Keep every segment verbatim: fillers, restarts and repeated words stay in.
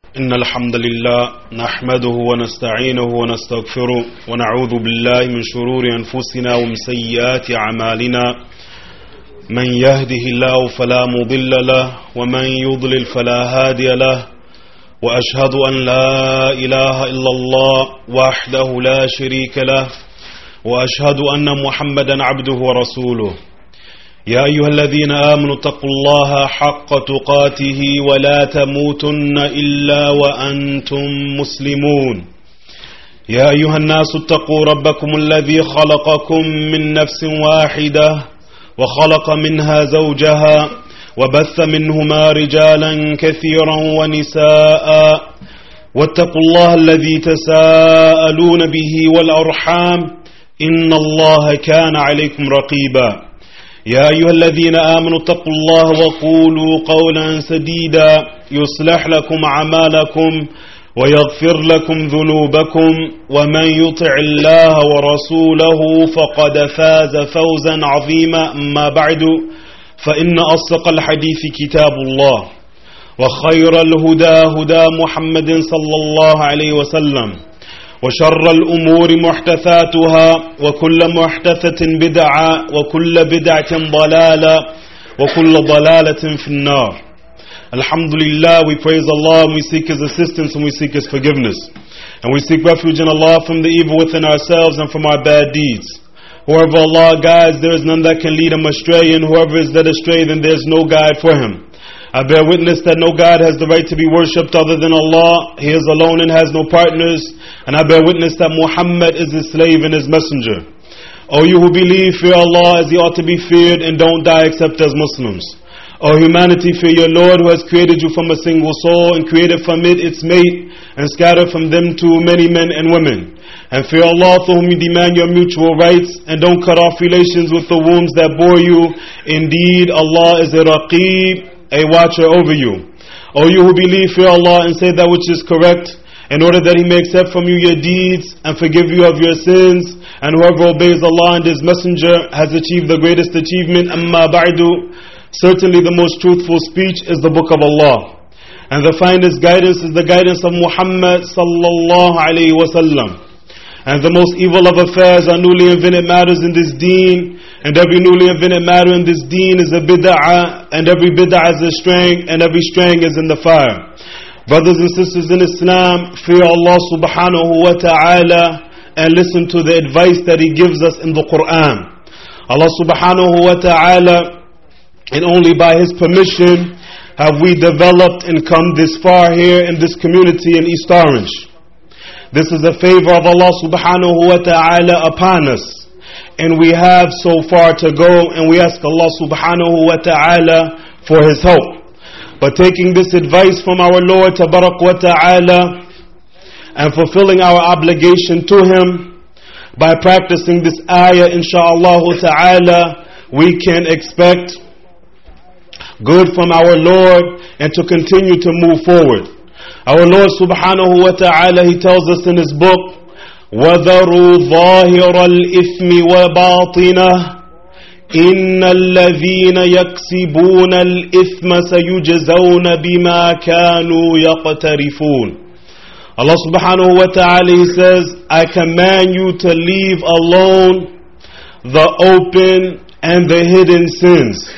إن الحمد لله نحمده ونستعينه ونستغفره ونعوذ بالله من شرور أنفسنا ومن سيئات أعمالنا من يهده الله فلا مضل له ومن يضلل فلا هادي له وأشهد أن لا إله إلا الله وحده لا شريك له وأشهد أن محمدا عبده ورسوله يا أيها الذين آمنوا اتقوا الله حق تقاته ولا تموتن إلا وأنتم مسلمون يا أيها الناس اتقوا ربكم الذي خلقكم من نفس واحدة وخلق منها زوجها وبث منهما رجالا كثيرا ونساء واتقوا الله الذي تساءلون به والأرحام إن الله كان عليكم رقيبا يا أيها الذين آمنوا اتقوا الله وقولوا قولا سديدا يصلح لكم أعمالكم ويغفر لكم ذنوبكم ومن يطع الله ورسوله فقد فاز فوزا عظيما. أما بعد فإن أصدق الحديث كتاب الله وخير الهدى هدى محمد صلى الله عليه وسلم وشر الأمور محدثاتها وكل محدثة بدعة وكل بدعة ضلالة وكل ضلالة في النار. Alhamdulillah, we praise Allah and we seek His assistance and we seek His forgiveness. And we seek refuge in Allah from the evil within ourselves and from our bad deeds. Whoever Allah guides, there is none that can lead him astray, and whoever is led astray, then there is no guide for him. I bear witness that no God has the right to be worshipped other than Allah. He is alone and has no partners. And I bear witness that Muhammad is His slave and His messenger. O you who believe, fear Allah as He ought to be feared, and don't die except as Muslims. O humanity, fear your Lord who has created you from a single soul and created from it its mate and scattered from them to many men and women. And fear Allah for whom you demand your mutual rights, and don't cut off relations with the wombs that bore you. Indeed, Allah is a Raqib, a watcher over you. O you who believe, fear Allah and say that which is correct, in order that He may accept from you your deeds and forgive you of your sins. And whoever obeys Allah and His messenger has achieved the greatest achievement. Amma ba'du, certainly the most truthful speech is the book of Allah, and the finest guidance is the guidance of Muhammad sallallahu alayhi wa sallam. And the most evil of affairs are newly invented matters in this deen, and every newly invented matter in this deen is a bid'ah, and every bid'ah is a straying, and every straying is in the fire. Brothers and sisters in Islam, fear Allah subhanahu wa ta'ala and listen to the advice that He gives us in the Quran. Allah subhanahu wa ta'ala, and only by His permission have we developed and come this far here in this community in East Orange. This is a favor of Allah subhanahu wa ta'ala upon us, and we have so far to go, and we ask Allah subhanahu wa ta'ala for His help. But taking this advice from our Lord tabarak wa ta'ala and fulfilling our obligation to Him by practicing this ayah, insha'Allah ta'ala, we can expect good from our Lord and to continue to move forward. Our Lord subhanahu wa ta'ala, He tells us in His book, وَذَرُوا ظَاهِرَ الْإِثْمِ وَبَاطِنَهُ إِنَّ الَّذِينَ يَكْسِبُونَ الْإِثْمَ سَيُجْزَوْنَ بِمَا كَانُوا يَقْتَرِفُونَ. Allah subhanahu wa ta'ala, He says, I command you to leave alone the open and the hidden sins.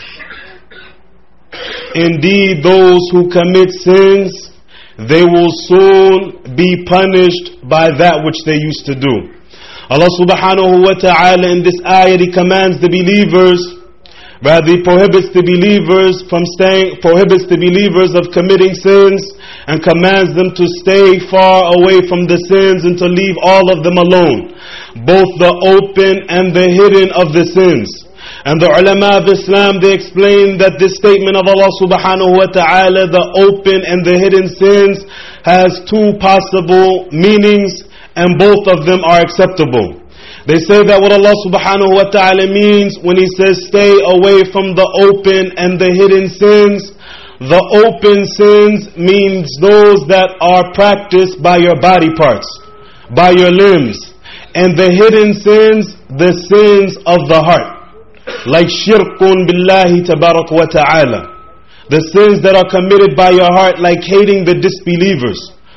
Indeed, those who commit sins, they will soon be punished by that which they used to do. Allah subhanahu wa ta'ala in this ayah, He commands the believers, rather He prohibits the believers from staying, prohibits the believers of committing sins, and commands them to stay far away from the sins and to leave all of them alone, both the open and the hidden of the sins. And the ulama of Islam, they explain that this statement of Allah subhanahu wa ta'ala, the open and the hidden sins, has two possible meanings, and both of them are acceptable. They say that what Allah subhanahu wa ta'ala means when He says stay away from the open and the hidden sins, the open sins means those that are practiced by your body parts, by your limbs, and the hidden sins, the sins of the heart, like shirkun billahi tabarak wa ta'ala, The sins that are committed by your heart, like hating the disbelievers.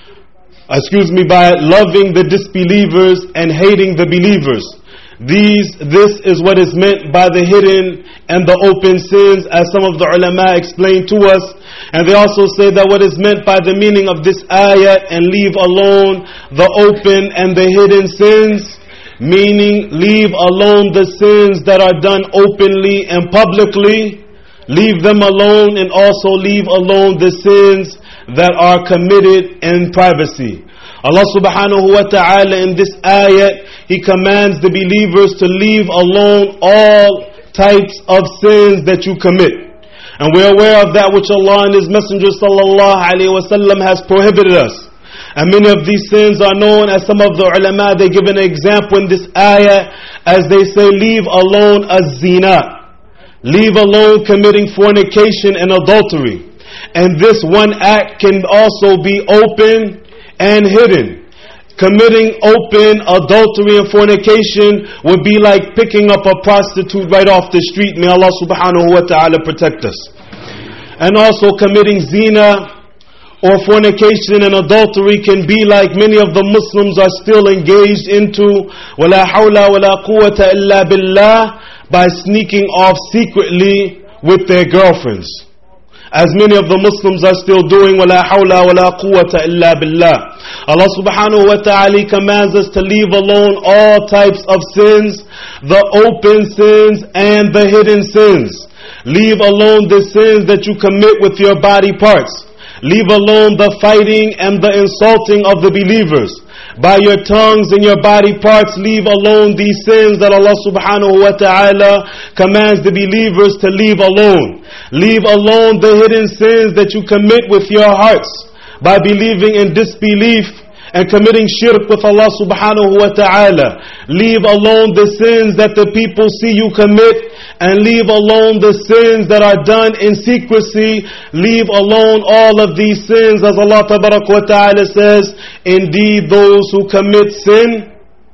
Excuse me, by loving the disbelievers and hating the believers. These, this is what is meant by the hidden and the open sins, as some of the ulama explained to us. And they also say that what is meant by the meaning of this ayat, and leave alone the open and the hidden sins, meaning leave alone the sins that are done openly and publicly, leave them alone, and also leave alone the sins that are committed in privacy. Allah subhanahu wa ta'ala in this ayat, He commands the believers to leave alone all types of sins that you commit. And we're aware of that which Allah and His Messenger sallallahu alayhi wa sallam has prohibited us. And many of these sins are known, as some of the ulama, they give an example in this ayah, as they say, leave alone az-zina. Leave alone committing fornication and adultery. And this one act can also be open and hidden. Committing open adultery and fornication would be like picking up a prostitute right off the street. May Allah subhanahu wa ta'ala protect us. And also committing zina or fornication and adultery can be like many of the Muslims are still engaged into وَلَا حَوْلَ وَلَا قُوَّةَ إِلَّا بِاللَّهِ, by sneaking off secretly with their girlfriends. As many of the Muslims are still doing, وَلَا حَوْلَ وَلَا قُوَّةَ إِلَّا بِاللَّهِ. Allah subhanahu wa ta'ala commands us to leave alone all types of sins, the open sins and the hidden sins. Leave alone the sins that you commit with your body parts. Leave alone the fighting and the insulting of the believers. By your tongues and your body parts, leave alone these sins that Allah subhanahu wa ta'ala commands the believers to leave alone. Leave alone the hidden sins that you commit with your hearts, by believing in disbelief and committing shirk with Allah subhanahu wa ta'ala. Leave alone the sins that the people see you commit, and leave alone the sins that are done in secrecy. Leave alone all of these sins, as Allah tabarak wa ta'ala says, indeed those who commit sin,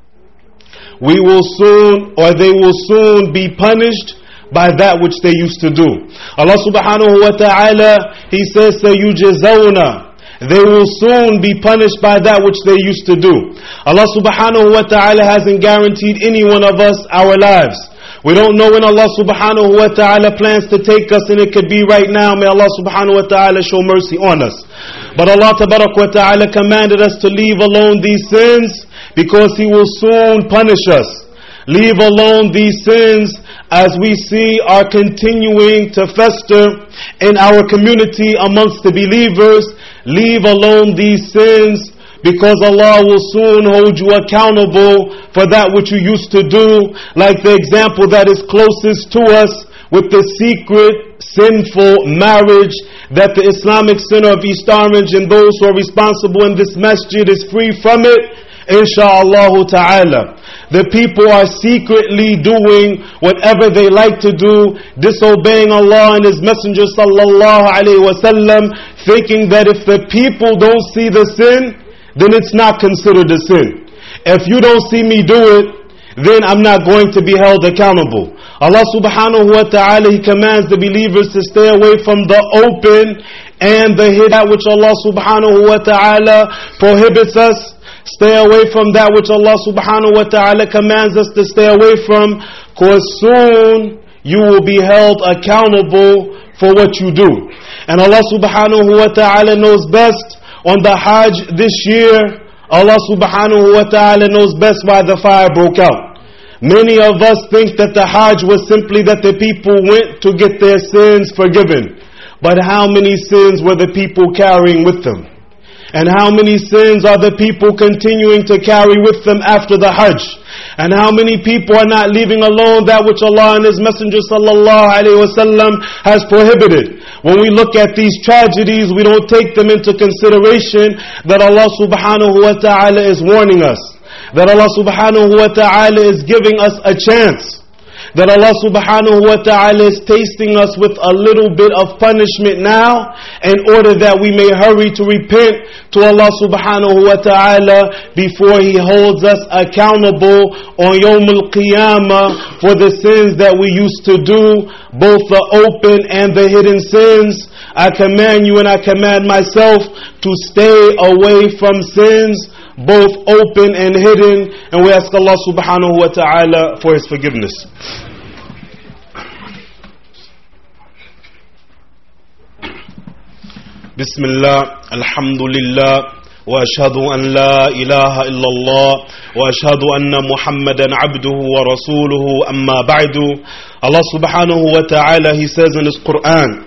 we will soon, or they will soon be punished by that which they used to do. Allah subhanahu wa ta'ala, He says, سَيُجْزَوْنَ, they will soon be punished by that which they used to do. Allah subhanahu wa ta'ala hasn't guaranteed any one of us our lives. We don't know when Allah subhanahu wa ta'ala plans to take us, and it could be right now. May Allah subhanahu wa ta'ala show mercy on us. But Allah tabarak wa ta'ala commanded us to leave alone these sins, because He will soon punish us. Leave alone these sins, as we see are continuing to fester in our community amongst the believers. Leave alone these sins, because Allah will soon hold you accountable for that which you used to do. Like the example that is closest to us with the secret sinful marriage that the Islamic Center of East Orange and those who are responsible in this masjid is free from it, insha'Allah ta'ala. The people are secretly doing whatever they like to do, disobeying Allah and His Messenger sallallahu alaihi wasallam, thinking that if the people don't see the sin, then it's not considered a sin. If you don't see me do it, then I'm not going to be held accountable. Allah subhanahu wa ta'ala, He commands the believers to stay away from the open and the hidden, which Allah subhanahu wa ta'ala prohibits us. Stay away from that which Allah subhanahu wa ta'ala commands us to stay away from, because soon you will be held accountable for what you do. And Allah subhanahu wa ta'ala knows best. On the Hajj this year, Allah subhanahu wa ta'ala knows best why the fire broke out. Many of us think that the Hajj was simply that the people went to get their sins forgiven. But how many sins were the people carrying with them? And how many sins are the people continuing to carry with them after the Hajj? And how many people are not leaving alone that which Allah and His Messenger sallallahu alaihi wasallam has prohibited? When we look at these tragedies, we don't take them into consideration that Allah subhanahu wa ta'ala is warning us. That Allah subhanahu wa ta'ala is giving us a chance. That Allah subhanahu wa ta'ala is tasting us with a little bit of punishment now, in order that we may hurry to repent to Allah subhanahu wa ta'ala before He holds us accountable on Yawm al-Qiyamah for the sins that we used to do, both the open and the hidden sins. I command you and I command myself to stay away from sins, both open and hidden. And we ask Allah subhanahu wa ta'ala for His forgiveness. Bismillah, alhamdulillah. وأشهد أن لا إله إلا الله وأشهد أن محمدا عبده ورسوله أما بعد. Allah subhanahu wa ta'ala, He says in His Quran,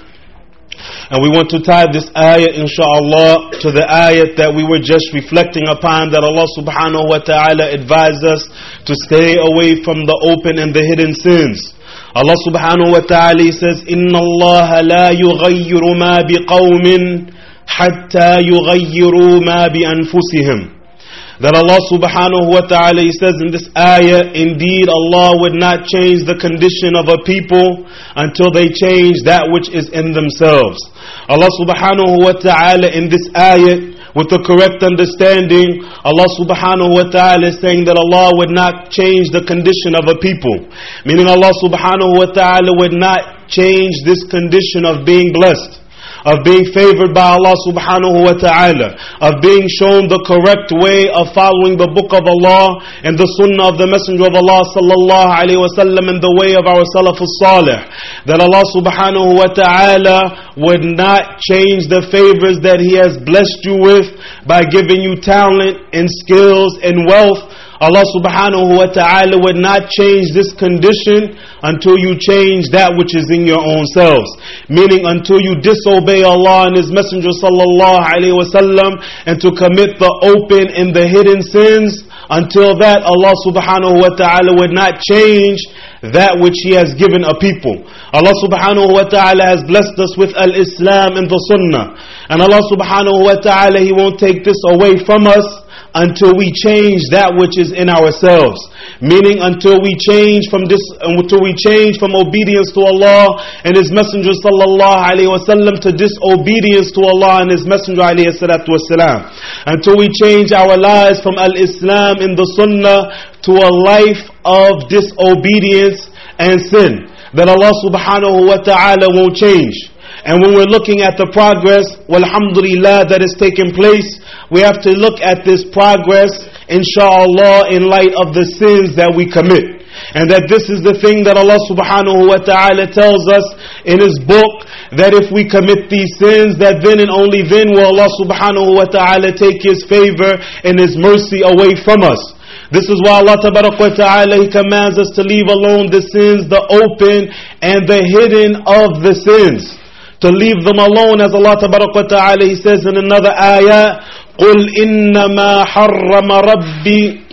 and we want to tie this ayah inshaAllah to the ayat that we were just reflecting upon, that Allah subhanahu wa ta'ala advised us to stay away from the open and the hidden sins. Allah subhanahu wa ta'ala says, إِنَّ اللَّهَ لَا يُغَيِّرُ مَا بِقَوْمٍ حَتَّى يُغَيِّرُوا مَا بِأَنفُسِهِمْ. That Allah subhanahu wa ta'ala, He says in this ayah, indeed Allah would not change the condition of a people until they change that which is in themselves. Allah subhanahu wa ta'ala in this ayah, with the correct understanding, Allah subhanahu wa ta'ala is saying that Allah would not change the condition of a people. Meaning Allah subhanahu wa ta'ala would not change this condition of being blessed, of being favored by Allah subhanahu wa ta'ala, of being shown the correct way of following the book of Allah and the sunnah of the messenger of Allah sallallahu alayhi wa sallam, and the way of our salafus salih. That Allah subhanahu wa ta'ala would not change the favors that He has blessed you with by giving you talent and skills and wealth. Allah subhanahu wa ta'ala would not change this condition until you change that which is in your own selves. Meaning until you disobey Allah and His Messenger sallallahu alayhi wa sallam and to commit the open and the hidden sins. Until that, Allah subhanahu wa ta'ala would not change that which He has given a people. Allah subhanahu wa ta'ala has blessed us with al-Islam and the Sunnah. And Allah subhanahu wa ta'ala, He won't take this away from us until we change that which is in ourselves. Meaning until we change from this, until we change from obedience to Allah and His Messenger sallallahu alaihi wasallam to disobedience to Allah and His Messenger alayhi salatu wasalam. Until we change our lives from al-Islam and the Sunnah to a life of disobedience and sin. That Allah subhanahu wa ta'ala won't change. And when we're looking at the progress, walhamdulillah, that is taking place, we have to look at this progress, inshaAllah, in light of the sins that we commit. And that this is the thing that Allah subhanahu wa ta'ala tells us in His book, that if we commit these sins, that then and only then will Allah subhanahu wa ta'ala take His favor and His mercy away from us. This is why Allah tabarak wa ta'ala, He commands us to leave alone the sins, the open and the hidden of the sins. To leave them alone, as Allah tabarak wa ta'ala, He says in another ayah, قُلْ إِنَّمَا حَرَّمَ رَبِّي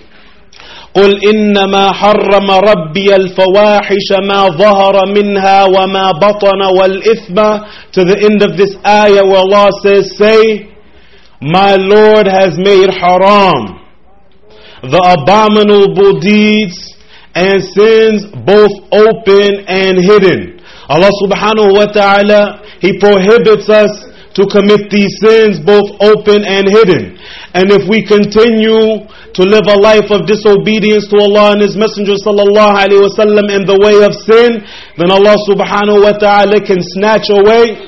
قُلْ إِنَّمَا حَرَّمَ رَبِّيَ الْفَوَاحِشَ مَا ظَهَرَ مِنْهَا وَمَا بَطَنَ وَالْإِثْمَ. To the end of this ayah where Allah says, say, my Lord has made haram the abominable deeds and sins, both open and hidden. Allah subhanahu wa ta'ala, He prohibits us to commit these sins, both open and hidden. And if we continue to live a life of disobedience to Allah and His Messenger sallallahu alaihi wasallam in the way of sin, then Allah subhanahu wa ta'ala can snatch away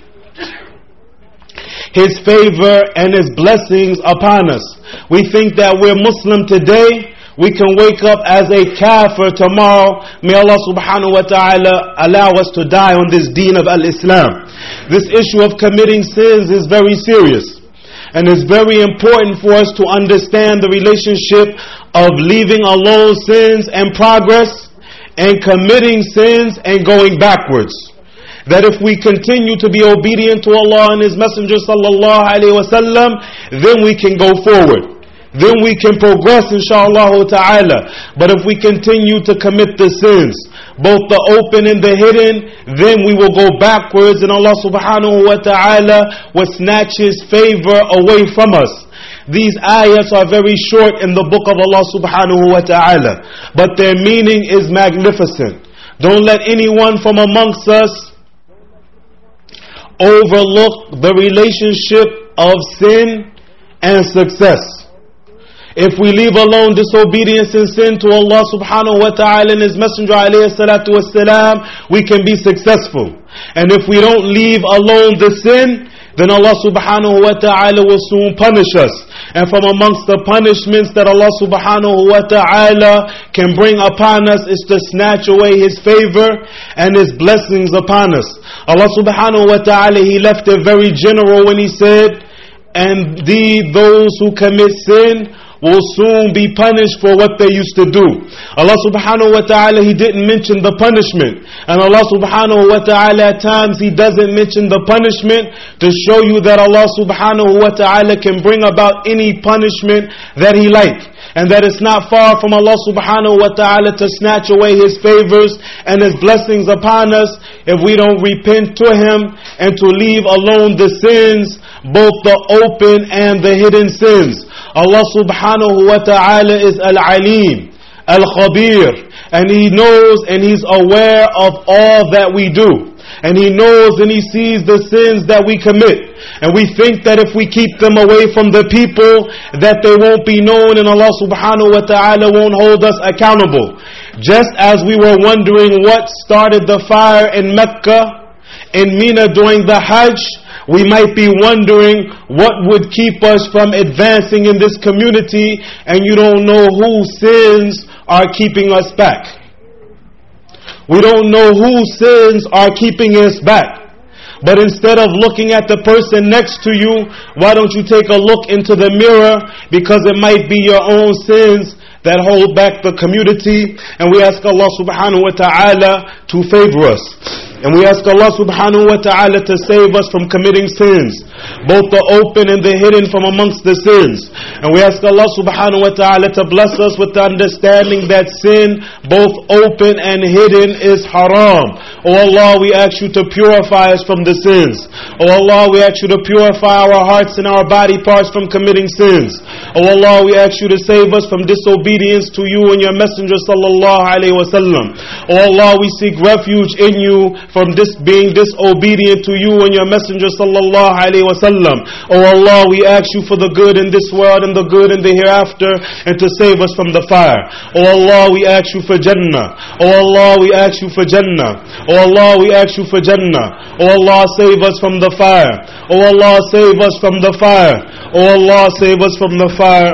His favor and His blessings upon us. We think that we're Muslim today, we can wake up as a kafir tomorrow. May Allah subhanahu wa ta'ala allow us to die on this deen of al-Islam. This issue of committing sins is very serious. And it's very important for us to understand the relationship of leaving alone sins and progress, and committing sins and going backwards. That if we continue to be obedient to Allah and His Messenger sallallahu alaihi wasallam, then we can go forward. Then we can progress, inshaAllah ta'ala. But if we continue to commit the sins, both the open and the hidden, then we will go backwards, and Allah subhanahu wa ta'ala will snatch His favor away from us. These ayats are very short in the book of Allah subhanahu wa ta'ala, but their meaning is magnificent. Don't let anyone from amongst us overlook the relationship of sin and success. If we leave alone disobedience and sin to Allah subhanahu wa ta'ala and His Messenger alayhi salatu wassalam, we can be successful. And if we don't leave alone the sin, then Allah subhanahu wa ta'ala will soon punish us. And from amongst the punishments that Allah subhanahu wa ta'ala can bring upon us is to snatch away His favor and His blessings upon us. Allah subhanahu wa ta'ala, He left it very general when He said, and the, those who commit sin will soon be punished for what they used to do. Allah subhanahu wa ta'ala, He didn't mention the punishment. And Allah subhanahu wa ta'ala at times He doesn't mention the punishment to show you that Allah subhanahu wa ta'ala can bring about any punishment that He like. And that it's not far from Allah subhanahu wa ta'ala to snatch away His favors and His blessings upon us if we don't repent to Him and to leave alone the sins, both the open and the hidden sins. Allah subhanahu wa ta'ala is Al-Alim, Al-Khabir, and He knows and He's aware of all that we do. And He knows and He sees the sins that we commit. And we think that if we keep them away from the people, that they won't be known and Allah subhanahu wa ta'ala won't hold us accountable. Just as we were wondering what started the fire in Mecca, in Mina during the Hajj, we might be wondering what would keep us from advancing in this community, and you don't know whose sins are keeping us back. We don't know whose sins are keeping us back. But instead of looking at the person next to you, why don't you take a look into the mirror, because it might be your own sins that hold back the community. And we ask Allah subhanahu wa ta'ala to favor us. And we ask Allah subhanahu wa ta'ala to save us from committing sins, both the open and the hidden from amongst the sins. And we ask Allah subhanahu wa ta'ala to bless us with the understanding that sin, both open and hidden, is haram. O Allah, we ask You to purify us from the sins. O Allah, we ask You to purify our hearts and our body parts from committing sins. O Allah, we ask You to save us from disobedience to You and Your Messenger sallallahu alayhi wa sallam. O Allah, we seek refuge in You from this being disobedient to You and Your Messenger sallallahu alayhi wa sallam. O Allah, we ask You for the good in this world and the good in the hereafter, and to save us from the fire. O Allah, we ask You for Jannah. O Allah, we ask You for Jannah. O Allah, we ask You for Jannah. O Allah, save us from the fire. O Allah, save us from the fire. O Allah, save us from the fire.